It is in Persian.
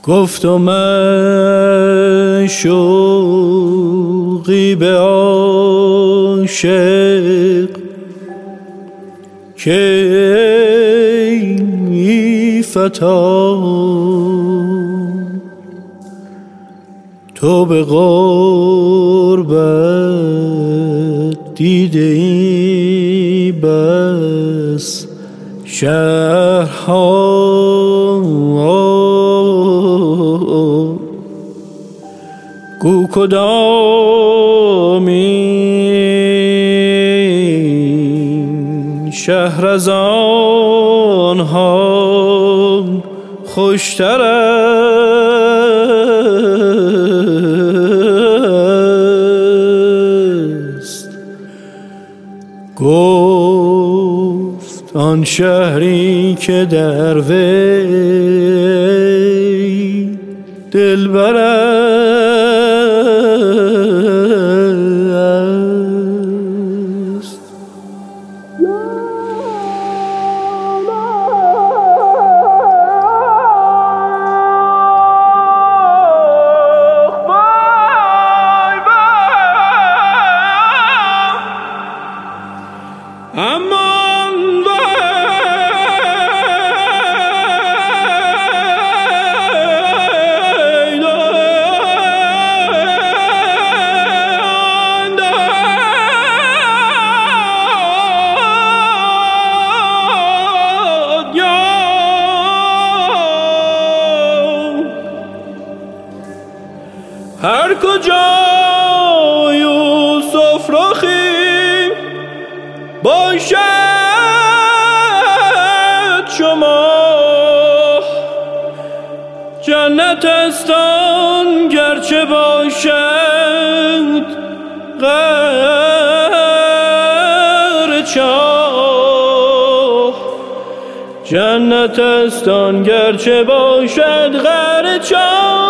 گفتم شوقی به عاشق که ای فتا تو به غربت دیده ای بس شهرها گو کدامین شهر از آنها خوشتر است؟ گفت آن شهری که در وی دلبر است. امان هر کجا یوسف رخی باشد شما جنت است آن گرچه باشد غر چاه جنت است آن گرچه باشد غر چاه